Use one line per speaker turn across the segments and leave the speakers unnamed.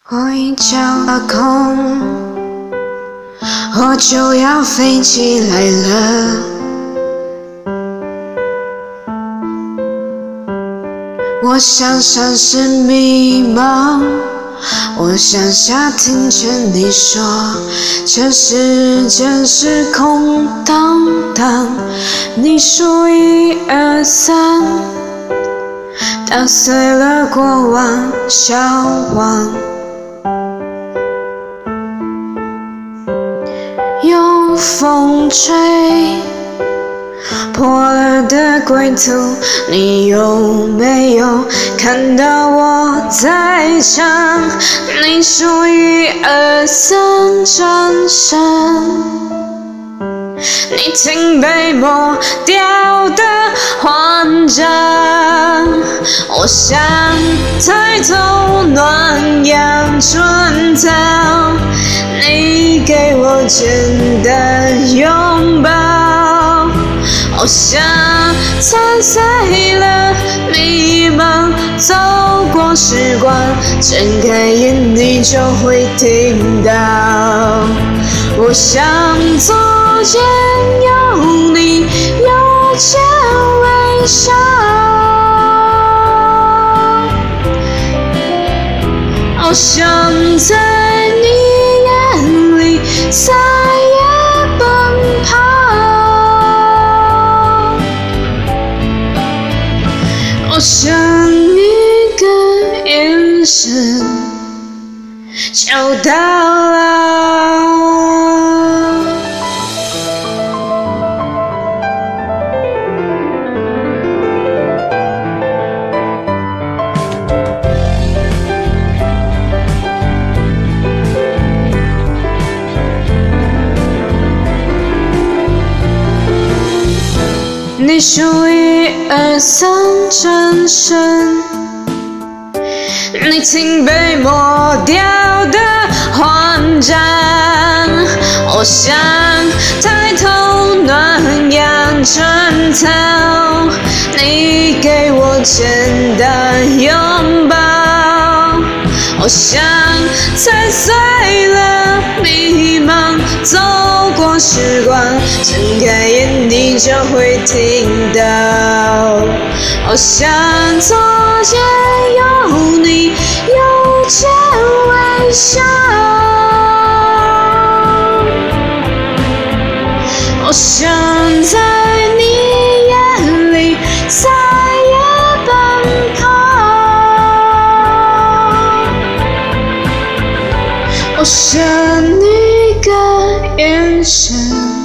我已叫了空，我就要飞起来了。我想闪失迷茫，我想下听见你说，这世界是空荡荡。你数1、2、3，打碎了过往，消亡。有风吹破了的归途，你有没有看到我在唱？你数1、2、3，转身。你听被抹掉的慌张，我想抬头暖阳春草，你给我简单拥抱。我想踩碎了迷茫，走过时光，睁开眼你就会听到。我想左肩有你，右肩微笑。我想在你眼里再也奔跑。我想一个眼神就到了。你数1、2、3，转身。你听被抹掉的慌张，我想抬头暖阳春草，你给我简单拥抱。我想踩碎了迷茫，走过时光，睁开眼你就会听到。我想左肩有你，右肩微笑。我想在你眼里再也奔跑。我想你个眼神。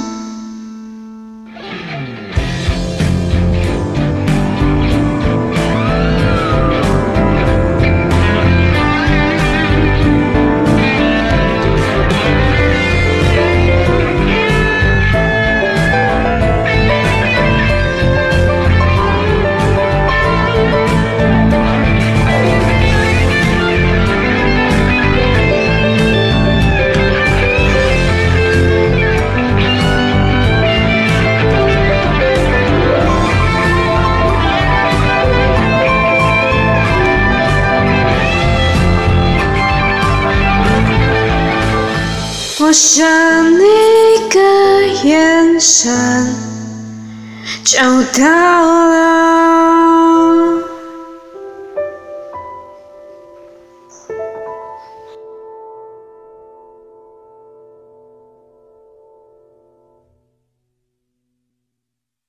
我想你个眼神就到了。